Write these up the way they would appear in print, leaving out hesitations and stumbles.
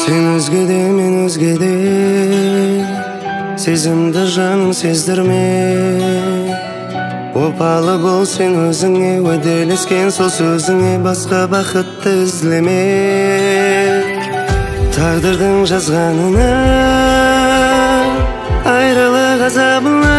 Sen özgede, men özgede, сезімді жаным сездірме. Опалы бол сен өзіңе, уәделескен сол сөзіңе, басқа бақытты ізлеме. Тағдырдың жазғанына, айрылық азабына,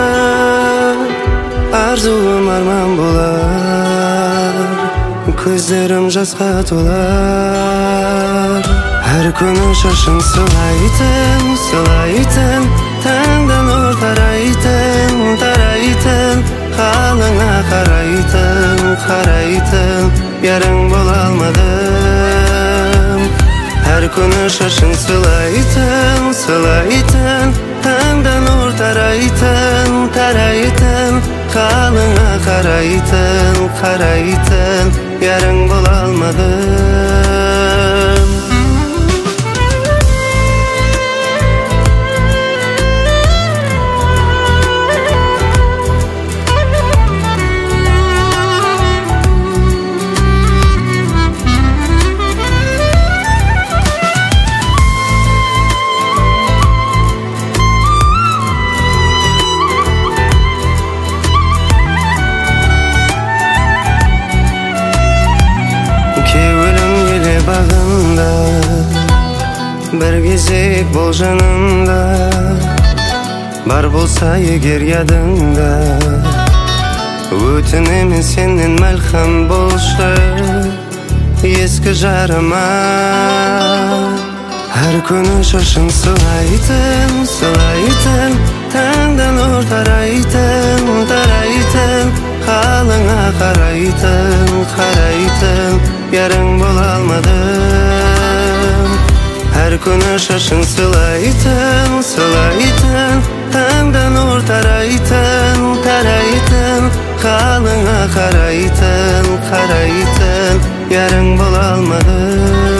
арзуым арман болар, көздерім жасқа толар. Әр күні шашын сылайтын, сылайтын, таңдан нұр тарайтын, тарайтын, қалыңа қарайтын, қарайтын, ярың бола алмадым. Әр күні шашын сылайтын, сылайтын, таңдан нұр тарайтын, тарайтын, қалыңа қарайтын, қарайтын, ярың бола алмадым. Бағында бір кезек бол жанымда, бар болса егер ядыңда, өтінемін сенен мәлхам болшы ескі жарыма. Әр күні шашын сылайтын, сылайтын, таңдан нұр тарайтын, тарайтын, қалыңа қарайтын, қарайтын, ярың бола алмадым. Әр күні шашын сылайтын, сылайтын, таңдан нұр тарайтын, тарайтын, қалыңа қарайтын, қарайтын, ярың бола алмадым.